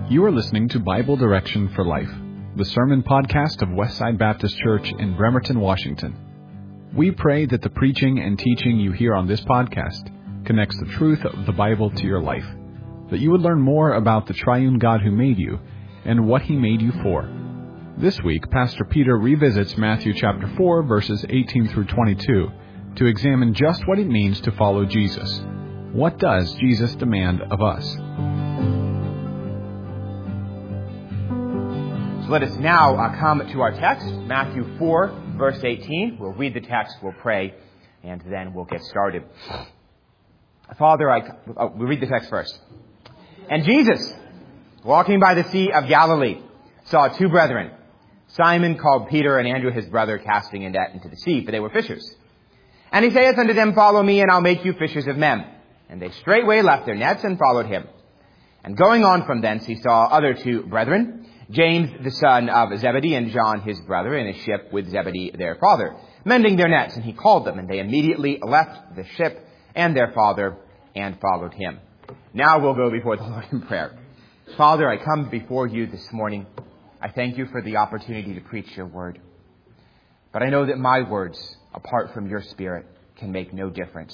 You are listening to Bible Direction for Life, the sermon podcast of Westside Baptist Church in Bremerton, Washington. We pray that the preaching and teaching you hear on this podcast connects the truth of the Bible to your life, that you would learn more about the triune God who made you and what He made you for. This week, Pastor Peter revisits Matthew chapter 4, verses 18 through 22, to examine just what it means to follow Jesus. What does Jesus demand of us? Let us now come to our text, Matthew 4, verse 18. We'll read the text, we'll pray, and then we'll get started. Father, we'll read the text first. And Jesus, walking by the Sea of Galilee, saw two brethren, Simon called Peter and Andrew his brother, casting a net into the sea, for they were fishers. And he saith unto them, Follow me, and I'll make you fishers of men. And they straightway left their nets and followed him. And going on from thence he saw other two brethren, James the son of Zebedee and John his brother, in a ship with Zebedee their father, mending their nets, and he called them, and they immediately left the ship and their father and followed him. Now we'll go before the Lord in prayer. Father, I come before you this morning. I thank you for the opportunity to preach your word. But I know that my words, apart from your Spirit, can make no difference.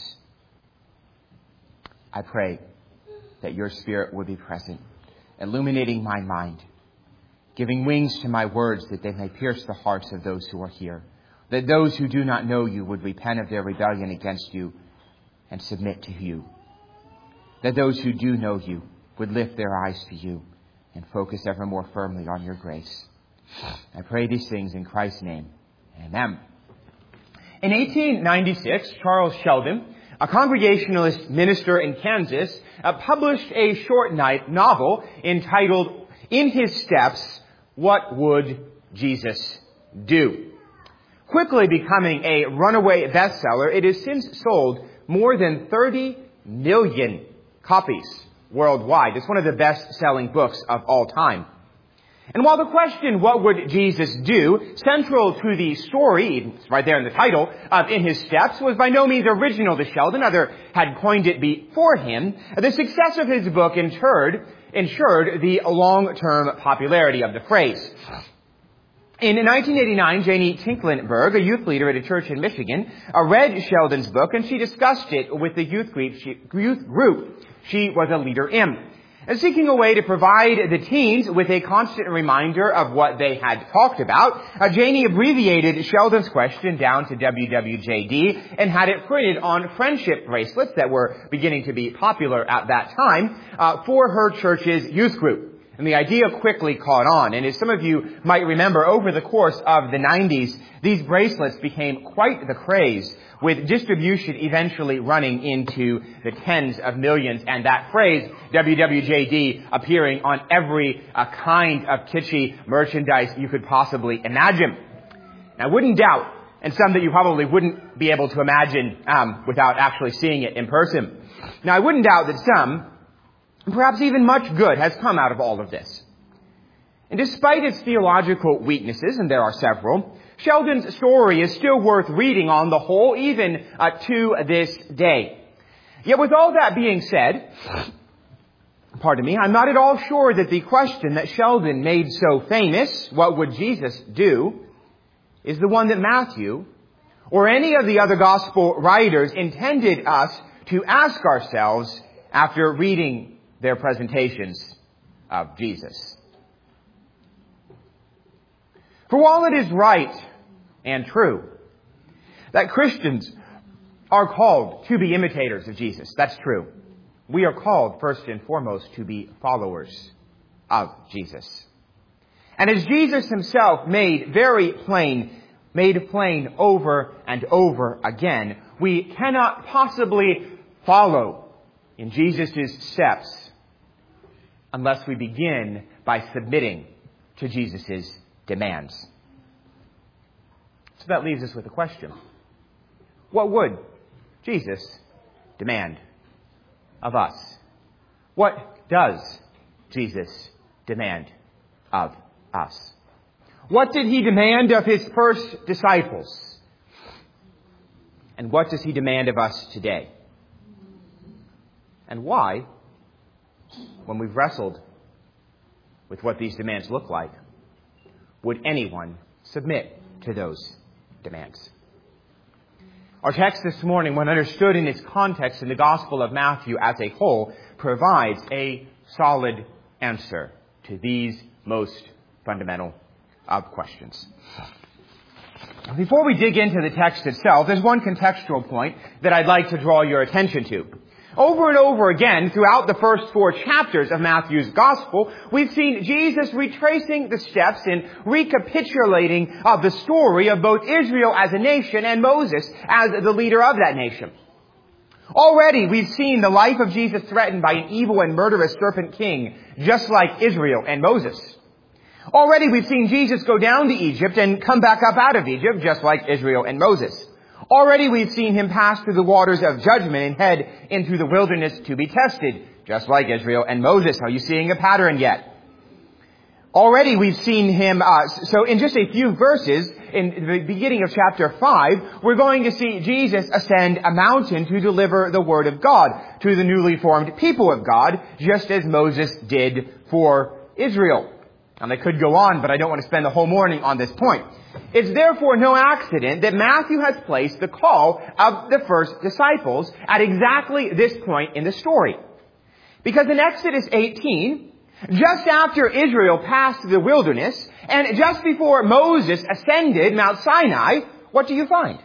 I pray that your Spirit would be present, illuminating my mind, giving wings to my words that they may pierce the hearts of those who are here, that those who do not know you would repent of their rebellion against you and submit to you, that those who do know you would lift their eyes to you and focus ever more firmly on your grace. I pray these things in Christ's name. Amen. In 1896, Charles Sheldon, a Congregationalist minister in Kansas, published a short novel entitled In His Steps, What Would Jesus Do? Quickly becoming a runaway bestseller, it has since sold more than 30 million copies worldwide. It's one of the best-selling books of all time. And while the question, what would Jesus do, central to the story, it's right there in the title, of In His Steps, was by no means original to Sheldon. Others had coined it before him. The success of his book ensured the long-term popularity of the phrase. In 1989, Janie Tinklenberg, a youth leader at a church in Michigan, read Sheldon's book, and she discussed it with the youth group she was a leader in. And seeking a way to provide the teens with a constant reminder of what they had talked about, Janie abbreviated Sheldon's question down to WWJD and had it printed on friendship bracelets that were beginning to be popular at that time for her church's youth group. And the idea quickly caught on. And as some of you might remember, over the course of the 90s, these bracelets became quite the craze, with distribution eventually running into the tens of millions, and that phrase, WWJD, appearing on every kind of kitschy merchandise you could possibly imagine. Now, I wouldn't doubt, and some that you probably wouldn't be able to imagine without actually seeing it in person. Now, I wouldn't doubt that some, perhaps even much good, has come out of all of this. And despite its theological weaknesses, and there are several, Sheldon's story is still worth reading on the whole, even to this day. Yet with all that being said, I'm not at all sure that the question that Sheldon made so famous, what would Jesus do, is the one that Matthew or any of the other gospel writers intended us to ask ourselves after reading their presentations of Jesus. For while it is right and true that Christians are called to be imitators of Jesus, that's true. We are called first and foremost to be followers of Jesus. And as Jesus himself made plain over and over again, we cannot possibly follow in Jesus' steps unless we begin by submitting to Jesus' demands. So that leaves us with a question. What would Jesus demand of us? What does Jesus demand of us? What did he demand of his first disciples? And what does he demand of us today? And why, when we've wrestled with what these demands look like. Would anyone submit to those demands? Our text this morning, when understood in its context in the Gospel of Matthew as a whole, provides a solid answer to these most fundamental of questions. Before we dig into the text itself, there's one contextual point that I'd like to draw your attention to. Over and over again, throughout the first 4 chapters of Matthew's Gospel, we've seen Jesus retracing the steps in recapitulating of the story of both Israel as a nation and Moses as the leader of that nation. Already, we've seen the life of Jesus threatened by an evil and murderous serpent king, just like Israel and Moses. Already, we've seen Jesus go down to Egypt and come back up out of Egypt, just like Israel and Moses. Already we've seen him pass through the waters of judgment and head into the wilderness to be tested, just like Israel and Moses. Are you seeing a pattern yet? Already we've seen him, so in just a few verses, in the beginning of chapter 5, we're going to see Jesus ascend a mountain to deliver the word of God to the newly formed people of God, just as Moses did for Israel. And I could go on, but I don't want to spend the whole morning on this point. It's therefore no accident that Matthew has placed the call of the first disciples at exactly this point in the story. Because in Exodus 18, just after Israel passed through the wilderness, and just before Moses ascended Mount Sinai, what do you find?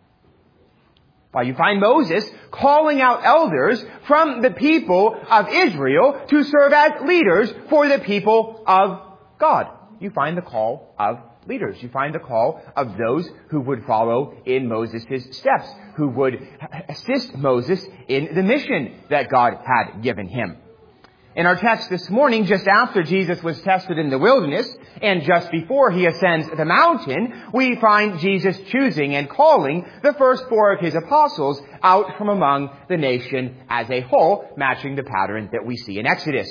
Well, you find Moses calling out elders from the people of Israel to serve as leaders for the people of God. You find the call of leaders. You find the call of those who would follow in Moses' steps, who would assist Moses in the mission that God had given him. In our text this morning, just after Jesus was tested in the wilderness, and just before he ascends the mountain, we find Jesus choosing and calling the first 4 of his apostles out from among the nation as a whole, matching the pattern that we see in Exodus.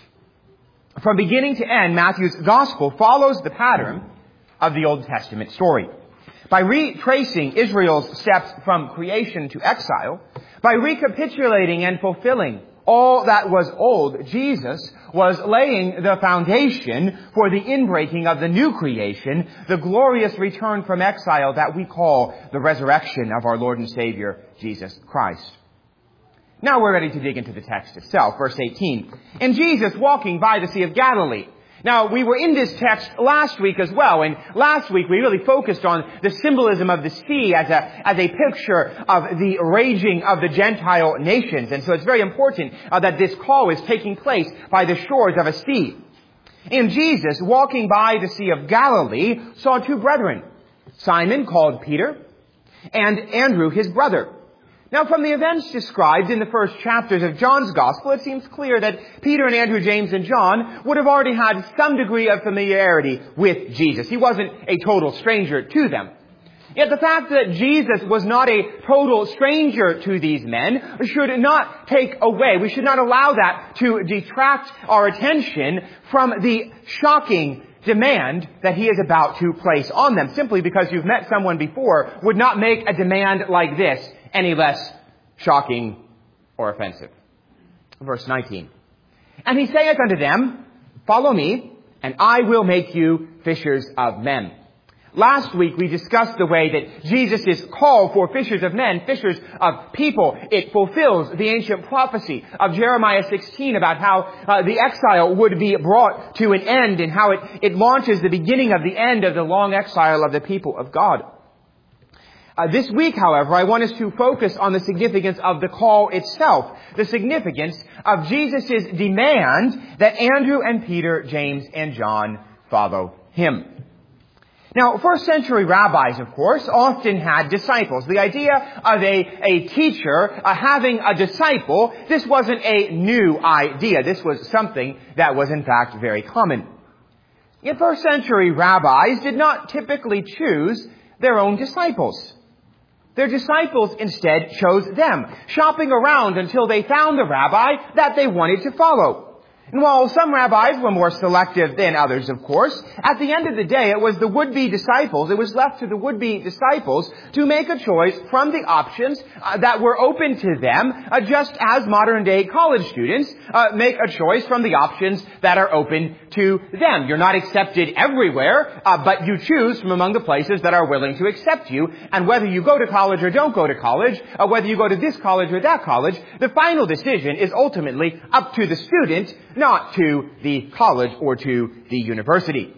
From beginning to end, Matthew's Gospel follows the pattern of the Old Testament story. By retracing Israel's steps from creation to exile, by recapitulating and fulfilling all that was old, Jesus was laying the foundation for the inbreaking of the new creation, the glorious return from exile that we call the resurrection of our Lord and Savior, Jesus Christ. Now we're ready to dig into the text itself. Verse 18. And Jesus walking by the Sea of Galilee. Now, we were in this text last week as well, and last week we really focused on the symbolism of the sea as a picture of the raging of the Gentile nations. And so it's very important that this call is taking place by the shores of a sea. And Jesus, walking by the Sea of Galilee, saw 2 brethren, Simon, called Peter, and Andrew, his brother. Now, from the events described in the first chapters of John's Gospel, it seems clear that Peter and Andrew, James and John would have already had some degree of familiarity with Jesus. He wasn't a total stranger to them. Yet the fact that Jesus was not a total stranger to these men should not take away, we should not allow that to detract our attention from the shocking demand that he is about to place on them. Simply because you've met someone before would not make a demand like this any less shocking or offensive. Verse 19. And he saith unto them, Follow me, and I will make you fishers of men. Last week we discussed the way that Jesus' call for fishers of men, fishers of people, it fulfills the ancient prophecy of Jeremiah 16 about how the exile would be brought to an end and how it launches the beginning of the end of the long exile of the people of God. This week, however, I want us to focus on the significance of the call itself, the significance of Jesus' demand that Andrew and Peter, James and John follow him. Now, first century rabbis, of course, often had disciples. The idea of a teacher having a disciple, this wasn't a new idea. This was something that was in fact very common. Yet first century rabbis did not typically choose their own disciples. Their disciples instead chose them, shopping around until they found the rabbi that they wanted to follow. And while some rabbis were more selective than others, of course, at the end of the day, it was the would-be disciples, it was left to the would-be disciples to make a choice from the options that were open to them, just as modern-day college students make a choice from the options that are open to them. You're not accepted everywhere, but you choose from among the places that are willing to accept you. And whether you go to college or don't go to college, whether you go to this college or that college, the final decision is ultimately up to the student, not to the college or to the university.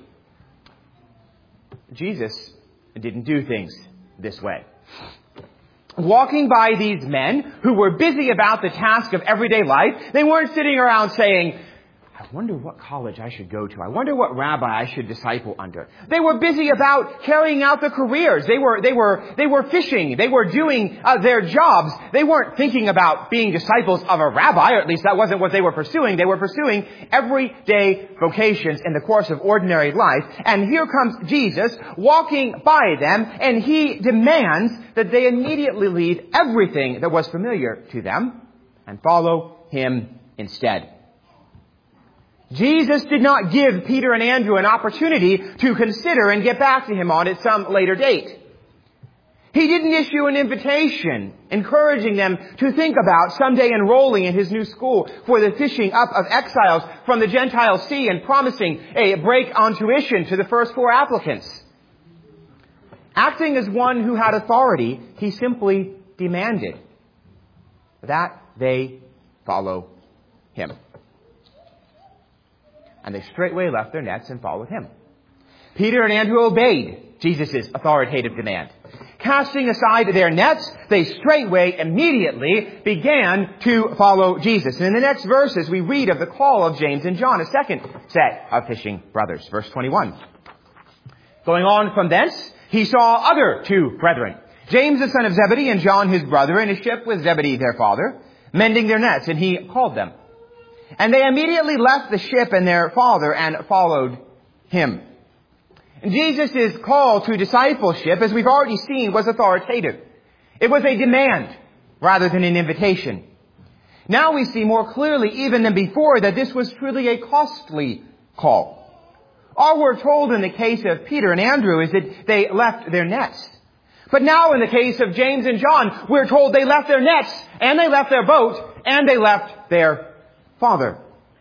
Jesus didn't do things this way. Walking by these men who were busy about the task of everyday life, they weren't sitting around saying, I wonder what college I should go to. I wonder what rabbi I should disciple under. They were busy about carrying out their careers. They were fishing. They were doing their jobs. They weren't thinking about being disciples of a rabbi, or at least that wasn't what they were pursuing. They were pursuing everyday vocations in the course of ordinary life. And here comes Jesus walking by them, and he demands that they immediately leave everything that was familiar to them and follow him instead. Jesus did not give Peter and Andrew an opportunity to consider and get back to him on at some later date. He didn't issue an invitation encouraging them to think about someday enrolling in his new school for the fishing up of exiles from the Gentile sea and promising a break on tuition to the first 4 applicants. Acting as one who had authority, he simply demanded that they follow him. And they straightway left their nets and followed him. Peter and Andrew obeyed Jesus' authoritative demand. Casting aside their nets, they straightway, immediately began to follow Jesus. And in the next verses, we read of the call of James and John, a second set of fishing brothers. Verse 21. Going on from thence, he saw other 2 brethren, James the son of Zebedee and John his brother, in a ship with Zebedee their father, mending their nets, and he called them. And they immediately left the ship and their father and followed him. And Jesus' call to discipleship, as we've already seen, was authoritative. It was a demand rather than an invitation. Now we see more clearly, even than before, that this was truly a costly call. All we're told in the case of Peter and Andrew is that they left their nets. But now in the case of James and John, we're told they left their nets, and they left their boat, and they left their father.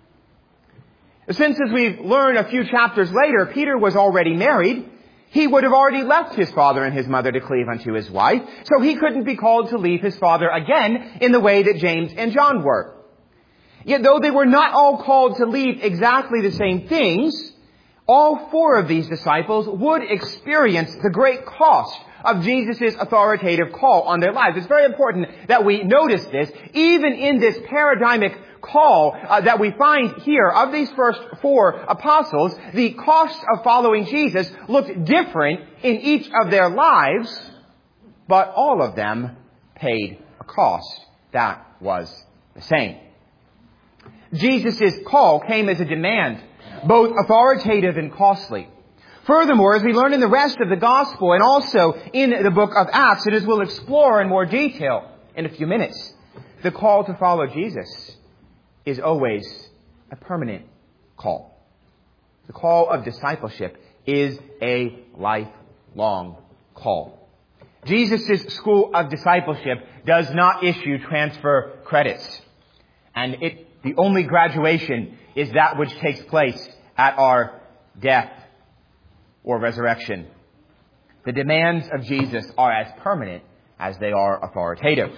Since, as we've learned a few chapters later, Peter was already married, he would have already left his father and his mother to cleave unto his wife, so he couldn't be called to leave his father again in the way that James and John were. Yet though they were not all called to leave exactly the same things, all 4 of these disciples would experience the great cost of Jesus' authoritative call on their lives. It's very important that we notice this, even in this paradigmic call that we find here of these first 4 apostles. The cost of following Jesus looked different in each of their lives, but all of them paid a cost that was the same. Jesus' call came as a demand, both authoritative and costly. Furthermore, as we learn in the rest of the gospel and also in the book of Acts, and as we'll explore in more detail in a few minutes, the call to follow Jesus is always a permanent call. The call of discipleship is a lifelong call. Jesus' school of discipleship does not issue transfer credits. And the only graduation is that which takes place at our death or resurrection. The demands of Jesus are as permanent as they are authoritative.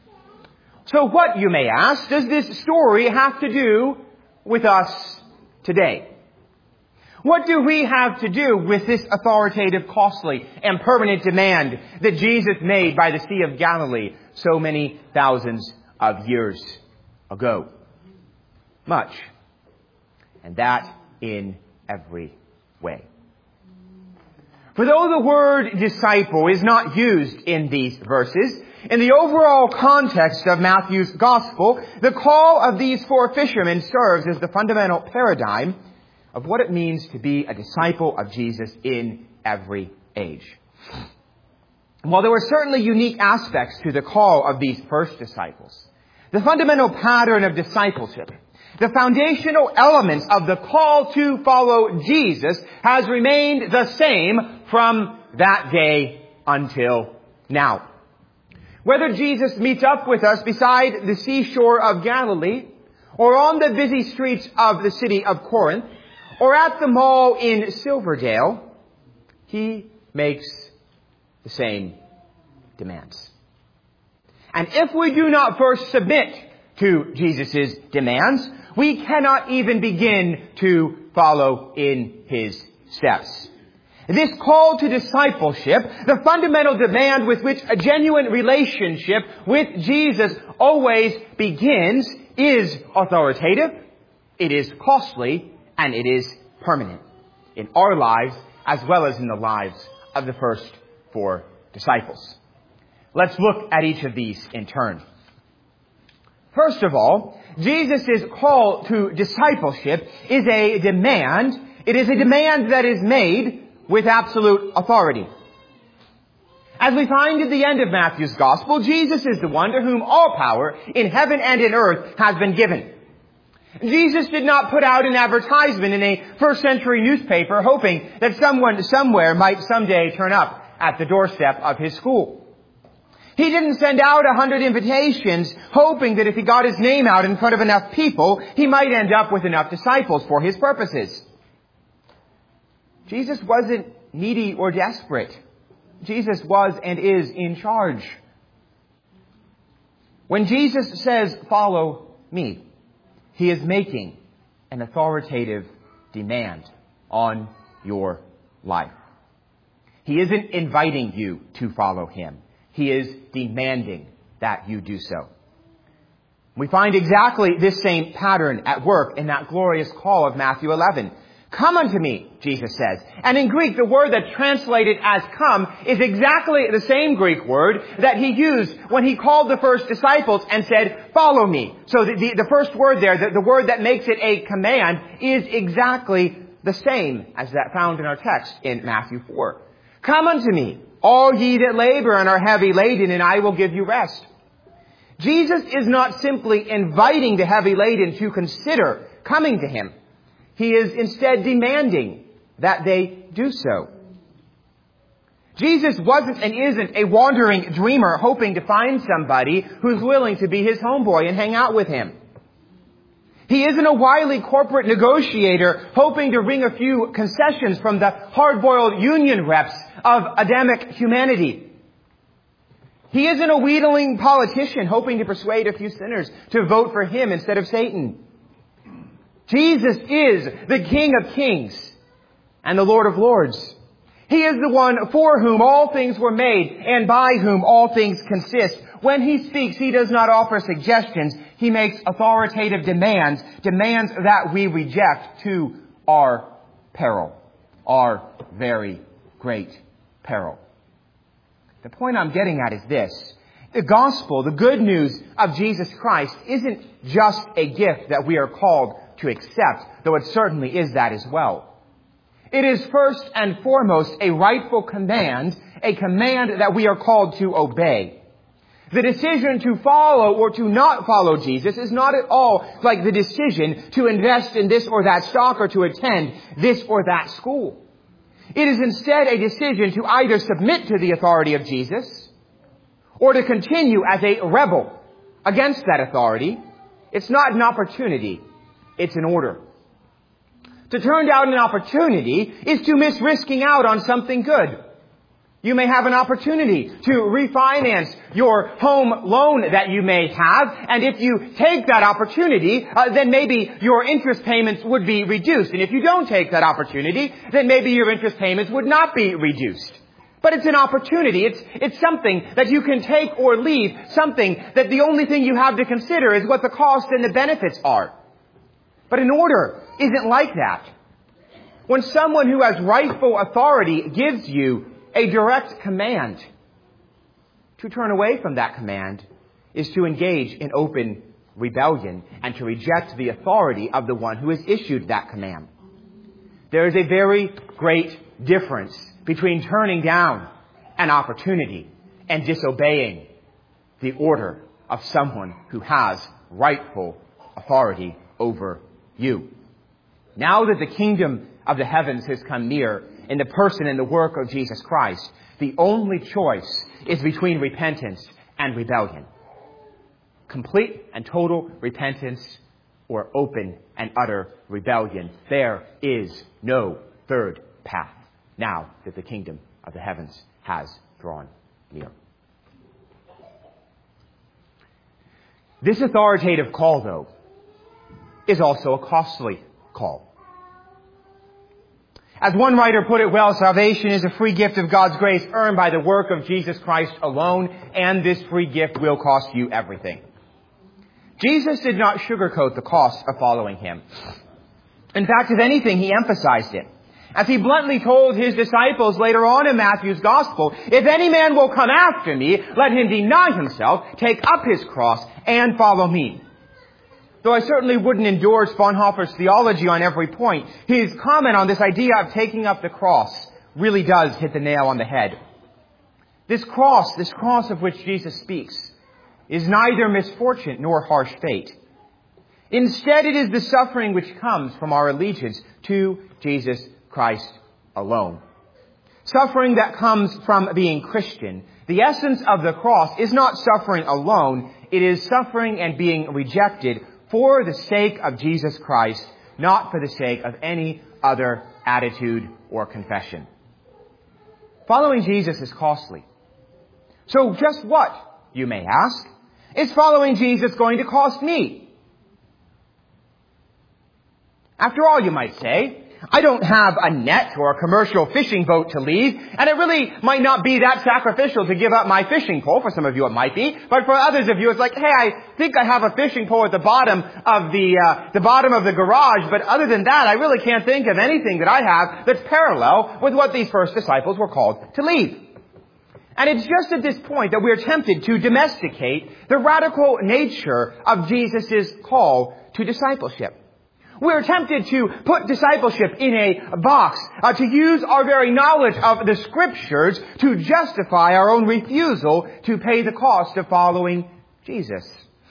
So what, you may ask, does this story have to do with us today? What do we have to do with this authoritative, costly, and permanent demand that Jesus made by the Sea of Galilee so many thousands of years ago? Much. And that in every way. For though the word disciple is not used in these verses, in the overall context of Matthew's gospel, the call of these 4 fishermen serves as the fundamental paradigm of what it means to be a disciple of Jesus in every age. While there were certainly unique aspects to the call of these first disciples, the fundamental pattern of discipleship The foundational elements of the call to follow Jesus has remained the same from that day until now. Whether Jesus meets up with us beside the seashore of Galilee, or on the busy streets of the city of Corinth, or at the mall in Silverdale, he makes the same demands. And if we do not first submit to Jesus' demands, we cannot even begin to follow in his steps. This call to discipleship, the fundamental demand with which a genuine relationship with Jesus always begins, is authoritative, it is costly, and it is permanent in our lives as well as in the lives of the first 4 disciples. Let's look at each of these in turn. First of all, Jesus' call to discipleship is a demand. It is a demand that is made with absolute authority. As we find at the end of Matthew's Gospel, Jesus is the one to whom all power in heaven and in earth has been given. Jesus did not put out an advertisement in a first century newspaper hoping that someone somewhere might someday turn up at the doorstep of his school. He didn't send out 100 invitations hoping that if he got his name out in front of enough people, he might end up with enough disciples for his purposes. Jesus wasn't needy or desperate. Jesus was and is in charge. When Jesus says, "Follow me," he is making an authoritative demand on your life. He isn't inviting you to follow him. He is demanding that you do so. We find exactly this same pattern at work in that glorious call of Matthew 11. "Come unto me," Jesus says. And in Greek, the word that's translated as come is exactly the same Greek word that he used when he called the first disciples and said, "Follow me." So the first word there, the word that makes it a command, is exactly the same as that found in our text in Matthew 4. "Come unto me, all ye that labor and are heavy laden, and I will give you rest." Jesus is not simply inviting the heavy laden to consider coming to him. He is instead demanding that they do so. Jesus wasn't and isn't a wandering dreamer hoping to find somebody who's willing to be his homeboy and hang out with him. He isn't a wily corporate negotiator hoping to wring a few concessions from the hard-boiled union reps of Adamic humanity. He isn't a wheedling politician hoping to persuade a few sinners to vote for him instead of Satan. Jesus is the King of Kings and the Lord of Lords. He is the one for whom all things were made and by whom all things consist. When he speaks, he does not offer suggestions. He makes authoritative demands that we reject to our peril, our very great peril. The point I'm getting at is this. The gospel, the good news of Jesus Christ, isn't just a gift that we are called to accept, though it certainly is that as well. It is first and foremost a rightful command, a command that we are called to obey. The decision to follow or to not follow Jesus is not at all like the decision to invest in this or that stock or to attend this or that school. It is instead a decision to either submit to the authority of Jesus or to continue as a rebel against that authority. It's not an opportunity. It's an order. To turn down an opportunity is to miss risking out on something good. You may have an opportunity to refinance your home loan that you may have, and if you take that opportunity, then maybe your interest payments would be reduced. And if you don't take that opportunity, then maybe your interest payments would not be reduced. But it's an opportunity. It's something that you can take or leave, something that the only thing you have to consider is what the cost and the benefits are. But an order isn't like that. When someone who has rightful authority gives you a direct command, to turn away from that command is to engage in open rebellion and to reject the authority of the one who has issued that command. There is a very great difference between turning down an opportunity and disobeying the order of someone who has rightful authority over you. Now that the kingdom of the heavens has come near in the person and the work of Jesus Christ, the only choice is between repentance and rebellion. Complete and total repentance or open and utter rebellion. There is no third path now that the kingdom of the heavens has drawn near. This authoritative call, though, is also a costly call. As one writer put it well, salvation is a free gift of God's grace earned by the work of Jesus Christ alone, and this free gift will cost you everything. Jesus did not sugarcoat the cost of following him. In fact, if anything, he emphasized it. As he bluntly told his disciples later on in Matthew's Gospel, if any man will come after me, let him deny himself, take up his cross, and follow me. Though I certainly wouldn't endorse Bonhoeffer's theology on every point, his comment on this idea of taking up the cross really does hit the nail on the head. This cross of which Jesus speaks, is neither misfortune nor harsh fate. Instead, it is the suffering which comes from our allegiance to Jesus Christ alone. Suffering that comes from being Christian. The essence of the cross is not suffering alone. It is suffering and being rejected for the sake of Jesus Christ, not for the sake of any other attitude or confession. Following Jesus is costly. So just what, you may ask, is following Jesus going to cost me? After all, you might say, I don't have a net or a commercial fishing boat to leave, and it really might not be that sacrificial to give up my fishing pole. For some of you it might be, but for others of you it's like, hey, I think I have a fishing pole at the bottom of the bottom of the garage, but other than that, I really can't think of anything that I have that's parallel with what these first disciples were called to leave. And it's just at this point that we're tempted to domesticate the radical nature of Jesus' call to discipleship. We're tempted to put discipleship in a box, to use our very knowledge of the Scriptures to justify our own refusal to pay the cost of following Jesus.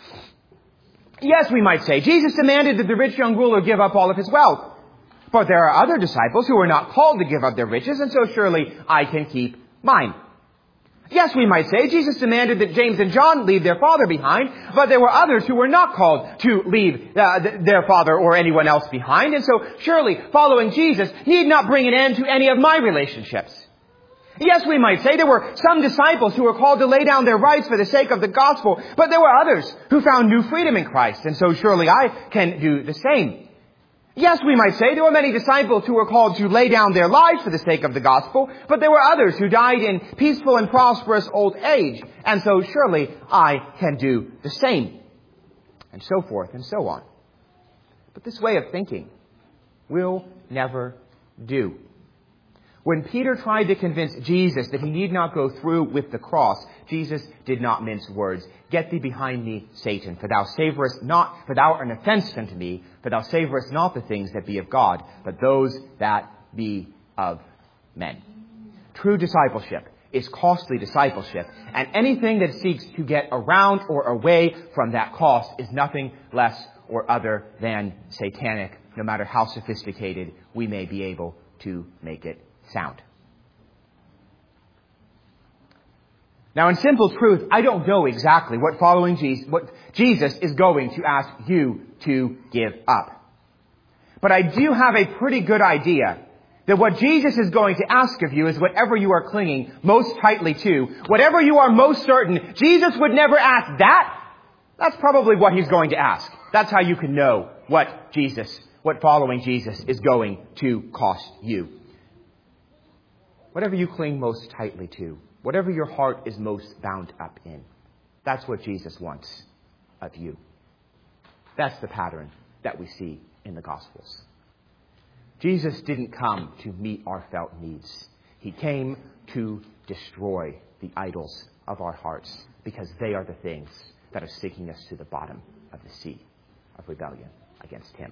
Yes, we might say, Jesus demanded that the rich young ruler give up all of his wealth. But there are other disciples who are not called to give up their riches, and so surely I can keep mine. Yes, we might say, Jesus demanded that James and John leave their father behind, but there were others who were not called to leave their father or anyone else behind, and so surely following Jesus need not bring an end to any of my relationships. Yes, we might say there were some disciples who were called to lay down their rights for the sake of the gospel, but there were others who found new freedom in Christ, and so surely I can do the same. Yes, we might say there were many disciples who were called to lay down their lives for the sake of the gospel, but there were others who died in peaceful and prosperous old age, and so surely I can do the same. And so forth and so on. But this way of thinking will never do. When Peter tried to convince Jesus that he need not go through with the cross, Jesus did not mince words. Get thee behind me, Satan, for thou art an offense unto me, for thou savorest not the things that be of God, but those that be of men. True discipleship is costly discipleship, and anything that seeks to get around or away from that cost is nothing less or other than satanic, no matter how sophisticated we may be able to make it sound. Now, in simple truth, I don't know exactly what Jesus is going to ask you to give up. But I do have a pretty good idea that what Jesus is going to ask of you is whatever you are clinging most tightly to, whatever you are most certain Jesus would never ask that, that's probably what he's going to ask. That's how you can know what following Jesus is going to cost you. Whatever you cling most tightly to, whatever your heart is most bound up in, that's what Jesus wants of you. That's the pattern that we see in the Gospels. Jesus didn't come to meet our felt needs. He came to destroy the idols of our hearts, because they are the things that are sinking us to the bottom of the sea of rebellion against him.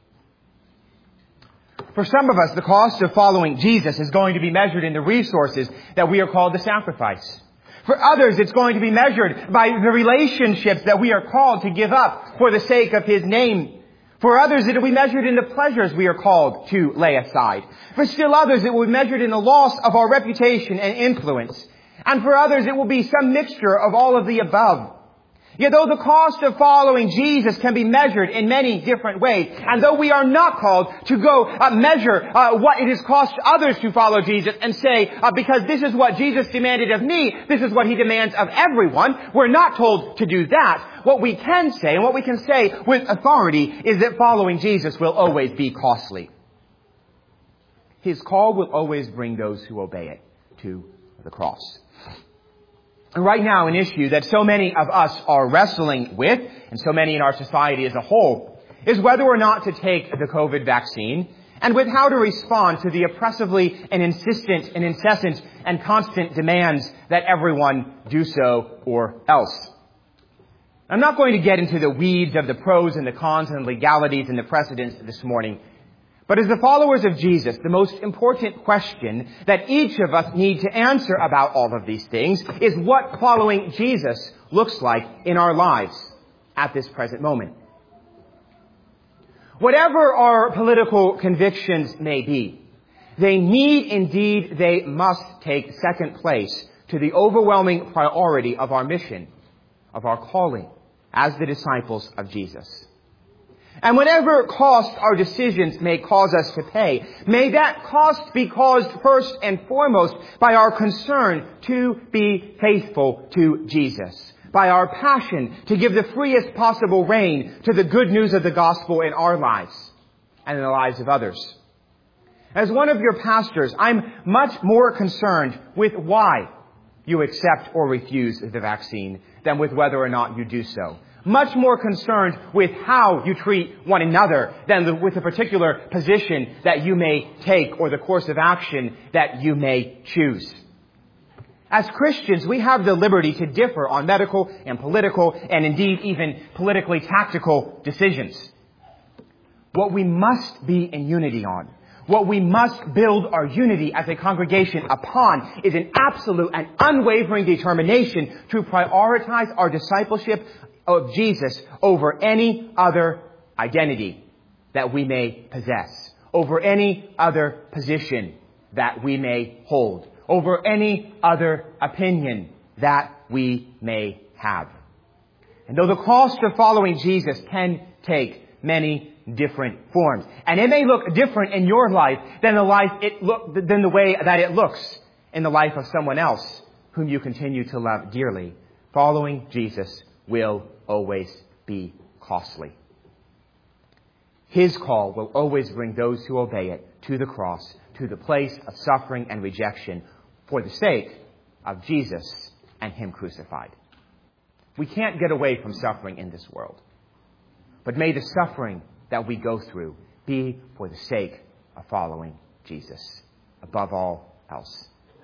For some of us, the cost of following Jesus is going to be measured in the resources that we are called to sacrifice. For others, it's going to be measured by the relationships that we are called to give up for the sake of his name. For others, it will be measured in the pleasures we are called to lay aside. For still others, it will be measured in the loss of our reputation and influence. And for others, it will be some mixture of all of the above. Yet though the cost of following Jesus can be measured in many different ways, and though we are not called to go measure what it has cost others to follow Jesus and say, because this is what Jesus demanded of me, this is what he demands of everyone, we're not told to do that. What we can say, and what we can say with authority, is that following Jesus will always be costly. His call will always bring those who obey it to the cross. And right now, an issue that so many of us are wrestling with, and so many in our society as a whole, is whether or not to take the COVID vaccine, and with how to respond to the oppressively and insistent and incessant and constant demands that everyone do so or else. I'm not going to get into the weeds of the pros and the cons and the legalities and the precedents this morning. But as the followers of Jesus, the most important question that each of us need to answer about all of these things is what following Jesus looks like in our lives at this present moment. Whatever our political convictions may be, they must take second place to the overwhelming priority of our mission, of our calling as the disciples of Jesus. And whatever cost our decisions may cause us to pay, may that cost be caused first and foremost by our concern to be faithful to Jesus, by our passion to give the freest possible rein to the good news of the gospel in our lives and in the lives of others. As one of your pastors, I'm much more concerned with why you accept or refuse the vaccine than with whether or not you do so. Much more concerned with how you treat one another than with the particular position that you may take or the course of action that you may choose. As Christians, we have the liberty to differ on medical and political and indeed even politically tactical decisions. What we must be in unity on, what we must build our unity as a congregation upon, is an absolute and unwavering determination to prioritize our discipleship of Jesus over any other identity that we may possess, over any other position that we may hold, over any other opinion that we may have. And though the cost of following Jesus can take many different forms, and it may look different in your life than the way that it looks in the life of someone else whom you continue to love dearly, following Jesus will always be costly. His call will always bring those who obey it to the cross, to the place of suffering and rejection for the sake of Jesus and Him crucified. We can't get away from suffering in this world. But may the suffering that we go through be for the sake of following Jesus above all else.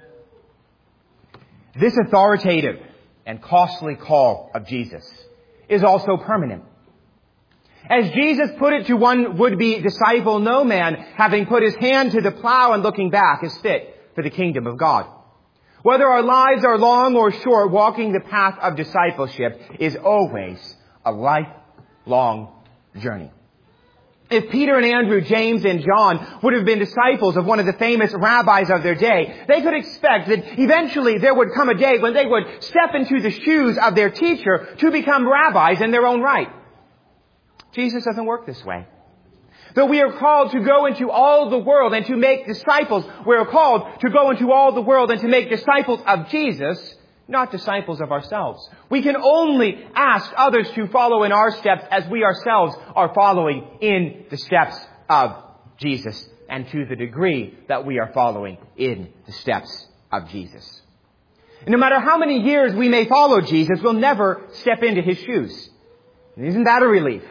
This authoritative and costly call of Jesus is also permanent. As Jesus put it to one would-be disciple, no man, having put his hand to the plow and looking back, is fit for the kingdom of God. Whether our lives are long or short, walking the path of discipleship is always a lifelong journey. If Peter and Andrew, James and John would have been disciples of one of the famous rabbis of their day, they could expect that eventually there would come a day when they would step into the shoes of their teacher to become rabbis in their own right. Jesus doesn't work this way. Though we are called to go into all the world and to make disciples, we are called to go into all the world and to make disciples of Jesus, not disciples of ourselves. We can only ask others to follow in our steps as we ourselves are following in the steps of Jesus, and to the degree that we are following in the steps of Jesus. And no matter how many years we may follow Jesus, we'll never step into His shoes. Isn't that a relief?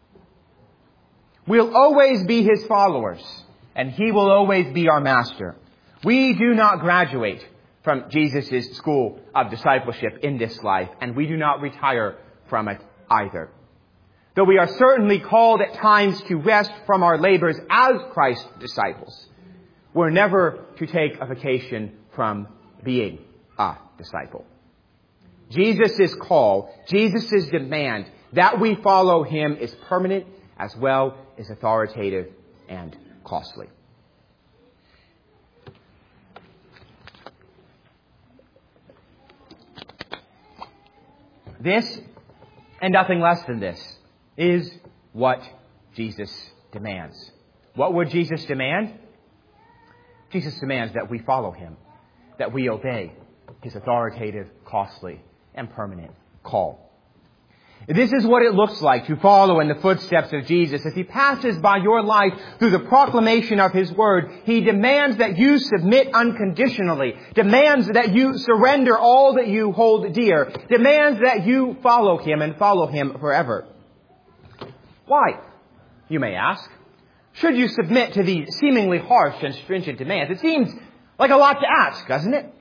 We'll always be His followers, and He will always be our master. We do not graduate from Jesus' school of discipleship in this life, and we do not retire from it either. Though we are certainly called at times to rest from our labors as Christ's disciples, we're never to take a vacation from being a disciple. Jesus' call, Jesus' demand that we follow Him is permanent as well as authoritative and costly. This, and nothing less than this, is what Jesus demands. What would Jesus demand? Jesus demands that we follow him, that we obey his authoritative, costly, and permanent call. This is what it looks like to follow in the footsteps of Jesus. As he passes by your life through the proclamation of his word, he demands that you submit unconditionally, demands that you surrender all that you hold dear, demands that you follow him and follow him forever. Why, you may ask, should you submit to these seemingly harsh and stringent demands? It seems like a lot to ask, doesn't it?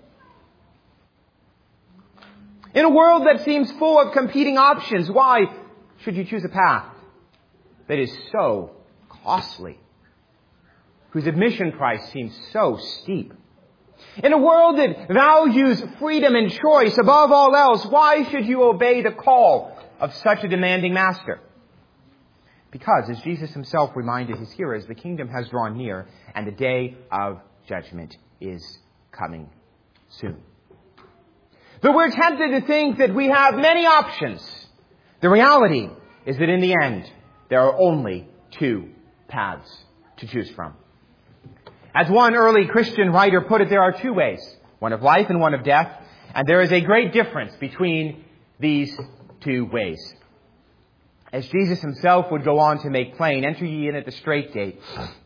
In a world that seems full of competing options, why should you choose a path that is so costly, whose admission price seems so steep? In a world that values freedom and choice above all else, why should you obey the call of such a demanding master? Because, as Jesus himself reminded his hearers, the kingdom has drawn near and the day of judgment is coming soon. Though we're tempted to think that we have many options, the reality is that in the end, there are only two paths to choose from. As one early Christian writer put it, there are two ways, one of life and one of death, and there is a great difference between these two ways. As Jesus himself would go on to make plain, enter ye in at the strait gate.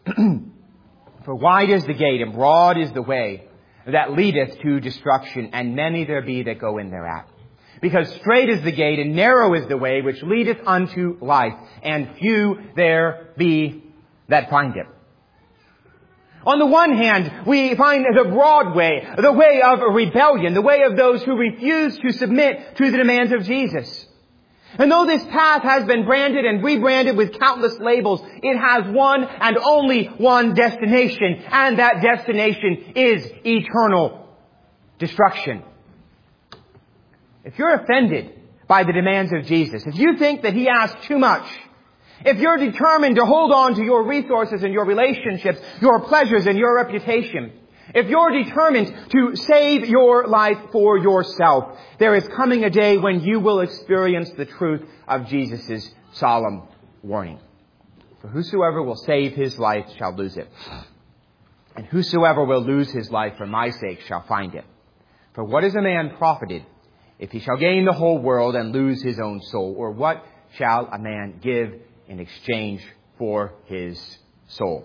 For wide is the gate and broad is the way that leadeth to destruction, and many there be that go in thereat. Because strait is the gate, and narrow is the way which leadeth unto life, and few there be that find it. On the one hand, we find the broad way, the way of rebellion, the way of those who refuse to submit to the demands of Jesus. And though this path has been branded and rebranded with countless labels, it has one and only one destination, and that destination is eternal destruction. If you're offended by the demands of Jesus, if you think that he asks too much, if you're determined to hold on to your resources and your relationships, your pleasures and your reputation, if you're determined to save your life for yourself, there is coming a day when you will experience the truth of Jesus' solemn warning. For whosoever will save his life shall lose it. And whosoever will lose his life for my sake shall find it. For what is a man profited if he shall gain the whole world and lose his own soul? Or what shall a man give in exchange for his soul?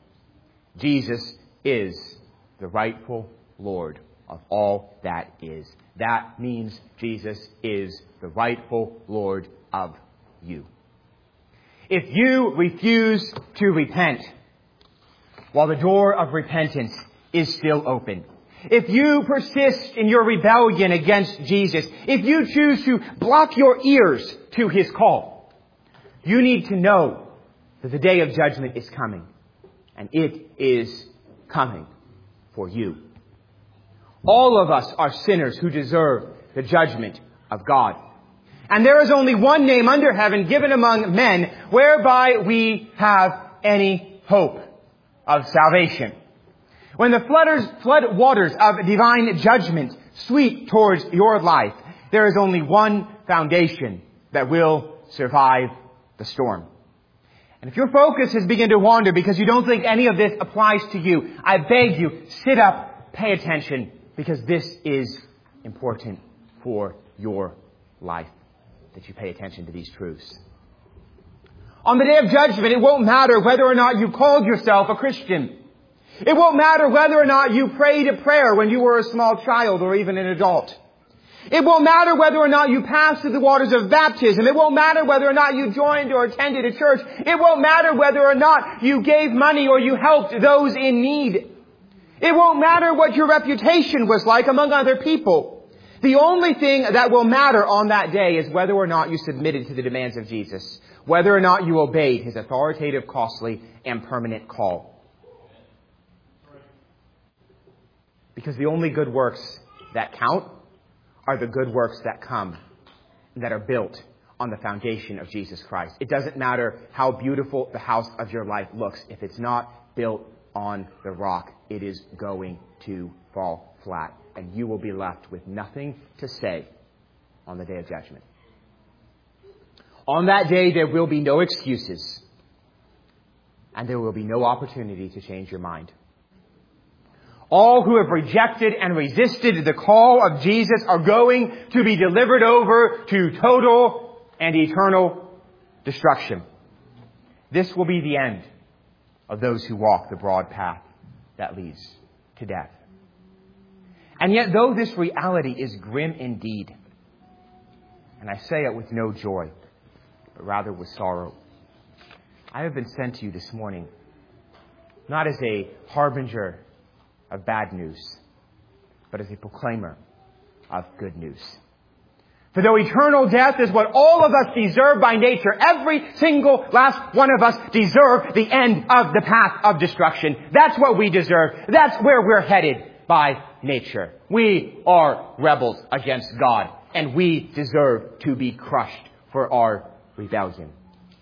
Jesus is the rightful Lord of all that is. That means Jesus is the rightful Lord of you. If you refuse to repent while the door of repentance is still open, if you persist in your rebellion against Jesus, if you choose to block your ears to his call, you need to know that the day of judgment is coming, and it is coming for you. All of us are sinners who deserve the judgment of God. And there is only one name under heaven given among men whereby we have any hope of salvation. When the flood waters of divine judgment sweep towards your life, there is only one foundation that will survive the storm. And if your focus has begun to wander because you don't think any of this applies to you, I beg you, sit up, pay attention, because this is important for your life, that you pay attention to these truths. On the day of judgment, it won't matter whether or not you called yourself a Christian. It won't matter whether or not you prayed a prayer when you were a small child or even an adult. It won't matter whether or not you passed through the waters of baptism. It won't matter whether or not you joined or attended a church. It won't matter whether or not you gave money or you helped those in need. It won't matter what your reputation was like among other people. The only thing that will matter on that day is whether or not you submitted to the demands of Jesus, whether or not you obeyed his authoritative, costly, and permanent call. Because the only good works that count are the good works that come, that are built on the foundation of Jesus Christ. It doesn't matter how beautiful the house of your life looks. If it's not built on the rock, it is going to fall flat. And you will be left with nothing to say on the day of judgment. On that day, there will be no excuses. And there will be no opportunity to change your mind. All who have rejected and resisted the call of Jesus are going to be delivered over to total and eternal destruction. This will be the end of those who walk the broad path that leads to death. And yet, though this reality is grim indeed, and I say it with no joy, but rather with sorrow, I have been sent to you this morning, not as a harbinger of bad news, but as a proclaimer of good news. For though eternal death is what all of us deserve by nature, every single last one of us deserve the end of the path of destruction. That's what we deserve. That's where we're headed by nature. We are rebels against God, and we deserve to be crushed for our rebellion.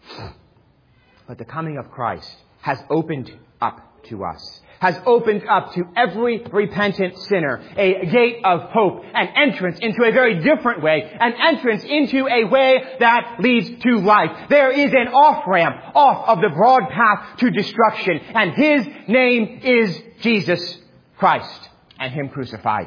But the coming of Christ has opened up to us, has opened up to every repentant sinner a gate of hope, an entrance into a very different way, an entrance into a way that leads to life. There is an off-ramp off of the broad path to destruction, and His name is Jesus Christ and Him crucified.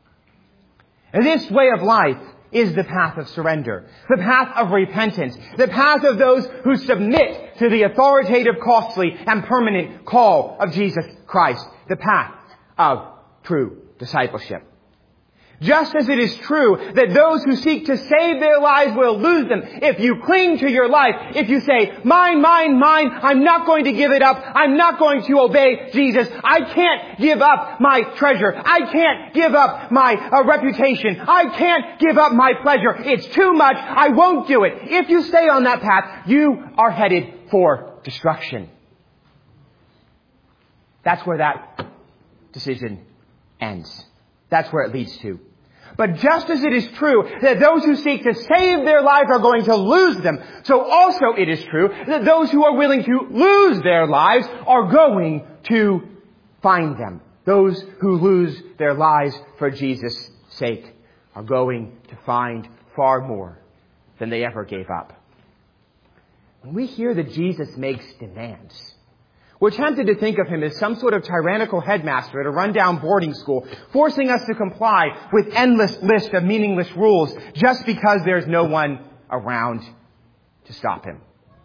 And this way of life is the path of surrender, the path of repentance, the path of those who submit to the authoritative, costly, and permanent call of Jesus Christ, the path of true discipleship. Just as it is true that those who seek to save their lives will lose them, if you cling to your life, if you say, mine, mine, mine, I'm not going to give it up, I'm not going to obey Jesus, I can't give up my treasure, I can't give up my reputation, I can't give up my pleasure, it's too much, I won't do it. If you stay on that path, you are headed for destruction. That's where that decision ends. That's where it leads to. But just as it is true that those who seek to save their life are going to lose them, so also it is true that those who are willing to lose their lives are going to find them. Those who lose their lives for Jesus' sake are going to find far more than they ever gave up. When we hear that Jesus makes demands, we're tempted to think of Him as some sort of tyrannical headmaster at a rundown boarding school, forcing us to comply with endless list of meaningless rules just because there's no one around to stop Him.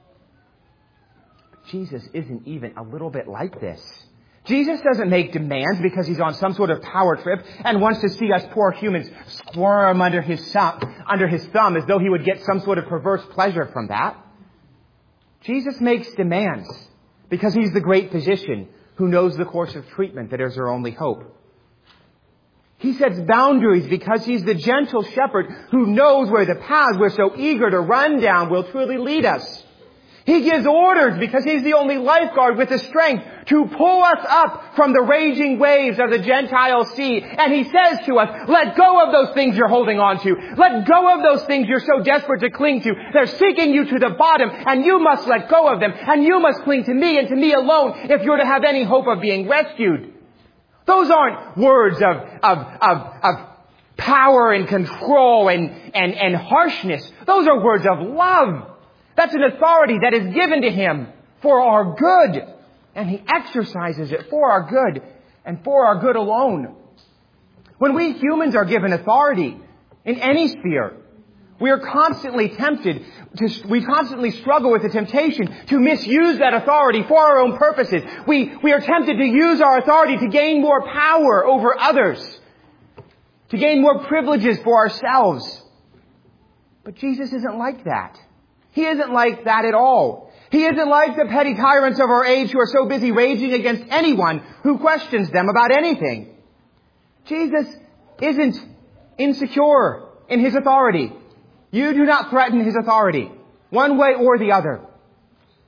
But Jesus isn't even a little bit like this. Jesus doesn't make demands because He's on some sort of power trip and wants to see us poor humans squirm under His thumb as though He would get some sort of perverse pleasure from that. Jesus makes demands because He's the great physician who knows the course of treatment that is our only hope. He sets boundaries because He's the gentle shepherd who knows where the paths we're so eager to run down will truly lead us. He gives orders because He's the only lifeguard with the strength to pull us up from the raging waves of the Gentile sea. And He says to us, let go of those things you're holding on to. Let go of those things you're so desperate to cling to. They're sinking you to the bottom, and you must let go of them. And you must cling to me and to me alone if you're to have any hope of being rescued. Those aren't words of power and control and harshness. Those are words of love. That's an authority that is given to Him for our good. And He exercises it for our good and for our good alone. When we humans are given authority in any sphere, we are constantly tempted we constantly struggle with the temptation to misuse that authority for our own purposes. We are tempted to use our authority to gain more power over others, to gain more privileges for ourselves. But Jesus isn't like that. He isn't like that at all. He isn't like the petty tyrants of our age who are so busy raging against anyone who questions them about anything. Jesus isn't insecure in His authority. You do not threaten His authority, one way or the other.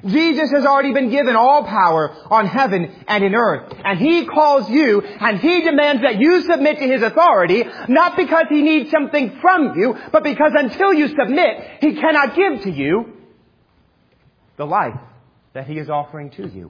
Jesus has already been given all power on heaven and in earth. And He calls you and He demands that you submit to His authority, not because He needs something from you, but because until you submit, He cannot give to you the life that He is offering to you.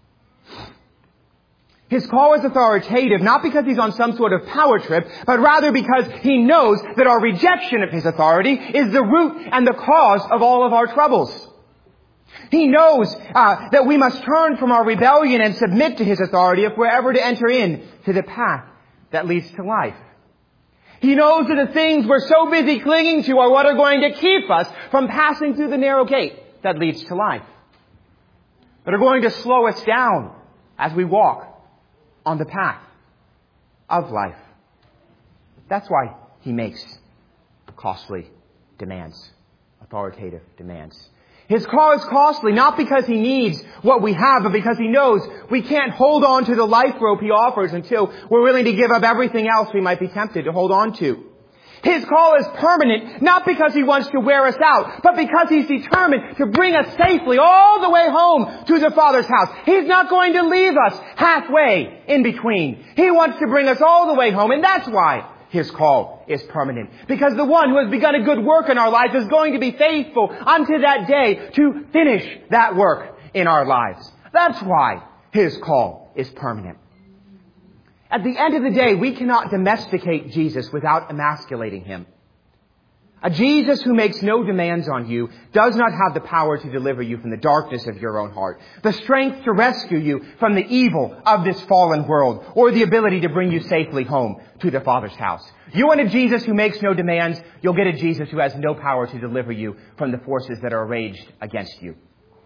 His call is authoritative, not because He's on some sort of power trip, but rather because He knows that our rejection of His authority is the root and the cause of all of our troubles. He knows that we must turn from our rebellion and submit to His authority if we're ever to enter in to the path that leads to life. He knows that the things we're so busy clinging to are what are going to keep us from passing through the narrow gate that leads to life, that are going to slow us down as we walk on the path of life. That's why He makes costly demands, authoritative demands. His call is costly not because He needs what we have, but because He knows we can't hold on to the life rope He offers until we're willing to give up everything else we might be tempted to hold on to. His call is permanent, not because He wants to wear us out, but because He's determined to bring us safely all the way home to the Father's house. He's not going to leave us halfway in between. He wants to bring us all the way home, and that's why His call is permanent. Because the one who has begun a good work in our lives is going to be faithful unto that day to finish that work in our lives. That's why His call is permanent. At the end of the day, we cannot domesticate Jesus without emasculating Him. A Jesus who makes no demands on you does not have the power to deliver you from the darkness of your own heart, the strength to rescue you from the evil of this fallen world, or the ability to bring you safely home to the Father's house. You want a Jesus who makes no demands, you'll get a Jesus who has no power to deliver you from the forces that are arrayed against you.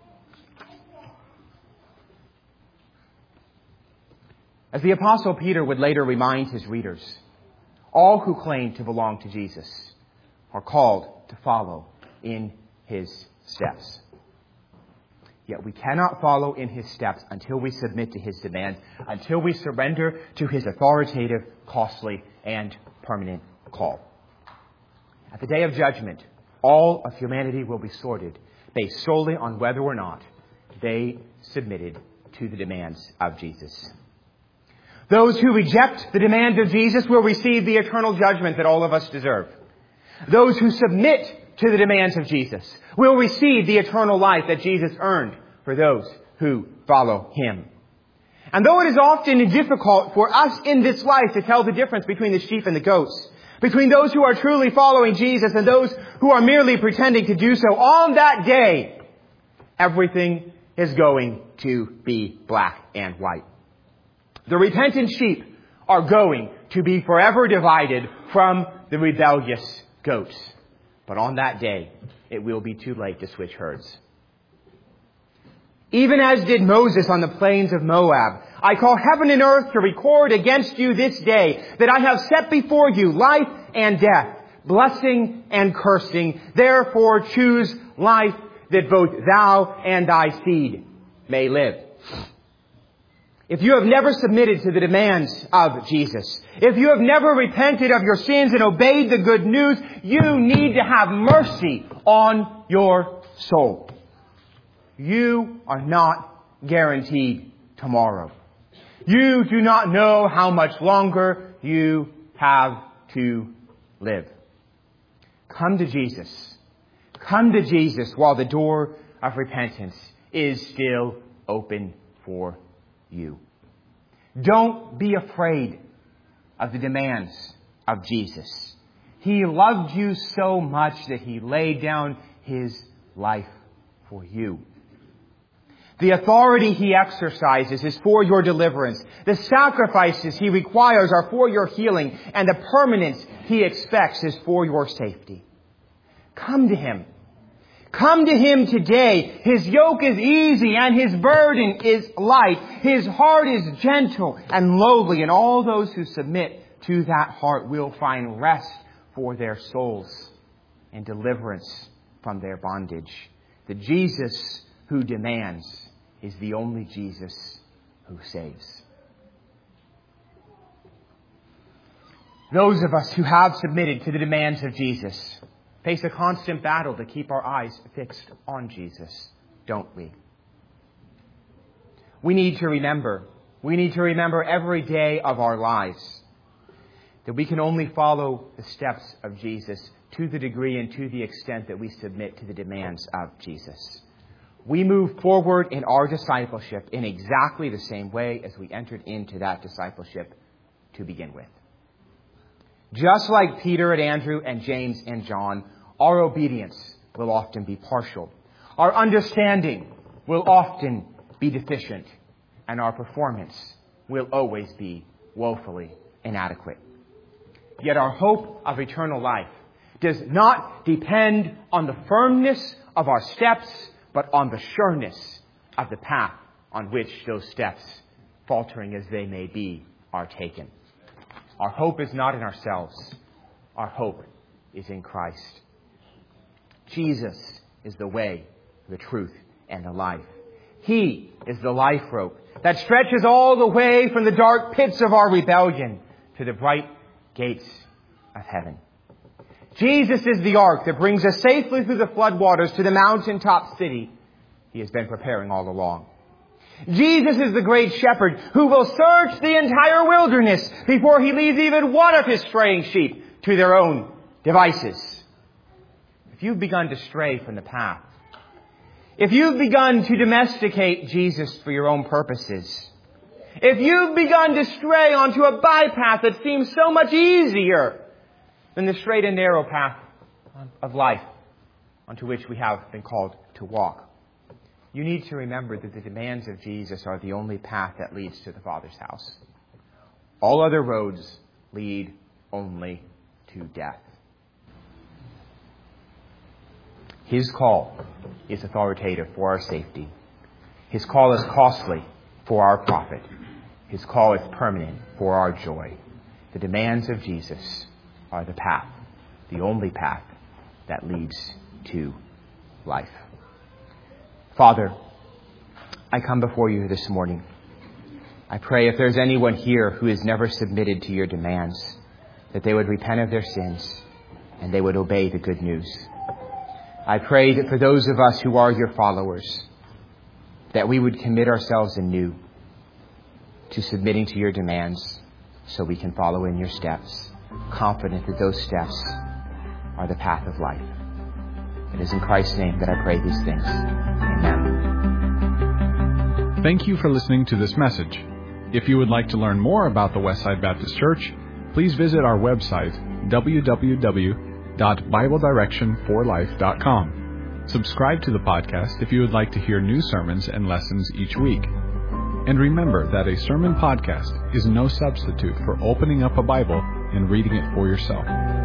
As the Apostle Peter would later remind his readers, all who claim to belong to Jesus are called to follow in His steps. Yet we cannot follow in His steps until we submit to His demands, until we surrender to His authoritative, costly, and permanent call. At the day of judgment, all of humanity will be sorted based solely on whether or not they submitted to the demands of Jesus. Those who reject the demands of Jesus will receive the eternal judgment that all of us deserve. Those who submit to the demands of Jesus will receive the eternal life that Jesus earned for those who follow Him. And though it is often difficult for us in this life to tell the difference between the sheep and the goats, between those who are truly following Jesus and those who are merely pretending to do so, on that day, everything is going to be black and white. The repentant sheep are going to be forever divided from the rebellious goats. But on that day, it will be too late to switch herds. Even as did Moses on the plains of Moab, I call heaven and earth to record against you this day that I have set before you life and death, blessing and cursing. Therefore choose life that both thou and thy seed may live. If you have never submitted to the demands of Jesus, if you have never repented of your sins and obeyed the good news, you need to have mercy on your soul. You are not guaranteed tomorrow. You do not know how much longer you have to live. Come to Jesus. Come to Jesus while the door of repentance is still open for you. Don't be afraid of the demands of Jesus. He loved you so much that He laid down His life for you. The authority He exercises is for your deliverance. The sacrifices He requires are for your healing. And the permanence He expects is for your safety. Come to Him. Come to Him today. His yoke is easy and His burden is light. His heart is gentle and lowly. And all those who submit to that heart will find rest for their souls and deliverance from their bondage. The Jesus who demands is the only Jesus who saves. Those of us who have submitted to the demands of Jesus face a constant battle to keep our eyes fixed on Jesus, don't we? We need to remember every day of our lives that we can only follow the steps of Jesus to the degree and to the extent that we submit to the demands of Jesus. We move forward in our discipleship in exactly the same way as we entered into that discipleship to begin with. Just like Peter and Andrew and James and John, our obedience will often be partial. Our understanding will often be deficient, and our performance will always be woefully inadequate. Yet our hope of eternal life does not depend on the firmness of our steps, but on the sureness of the path on which those steps, faltering as they may be, are taken. Our hope is not in ourselves. Our hope is in Christ. Jesus is the way, the truth, and the life. He is the life rope that stretches all the way from the dark pits of our rebellion to the bright gates of heaven. Jesus is the ark that brings us safely through the floodwaters to the mountaintop city He has been preparing all along. Jesus is the great shepherd who will search the entire wilderness before He leaves even one of His straying sheep to their own devices. If you've begun to stray from the path, if you've begun to domesticate Jesus for your own purposes, if you've begun to stray onto a bypath that seems so much easier than the straight and narrow path of life onto which we have been called to walk, you need to remember that the demands of Jesus are the only path that leads to the Father's house. All other roads lead only to death. His call is authoritative for our safety. His call is costly for our profit. His call is permanent for our joy. The demands of Jesus are the path, the only path that leads to life. Father, I come before you this morning. I pray if there's anyone here who has never submitted to your demands, that they would repent of their sins and they would obey the good news. I pray that for those of us who are your followers, that we would commit ourselves anew to submitting to your demands so we can follow in your steps, confident that those steps are the path of life. It is in Christ's name that I pray these things. Amen. Thank you for listening to this message. If you would like to learn more about the Westside Baptist Church, please visit our website, www.BibleDirectionForLife.com. Subscribe to the podcast if you would like to hear new sermons and lessons each week. And remember that a sermon podcast is no substitute for opening up a Bible and reading it for yourself.